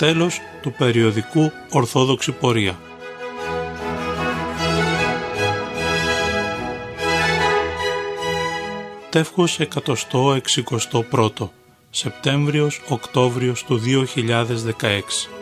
τέλος του περιοδικού Ορθόδοξη Πορεία. Τεύχος 161, Σεπτέμβριος-Οκτώβριος του 2016.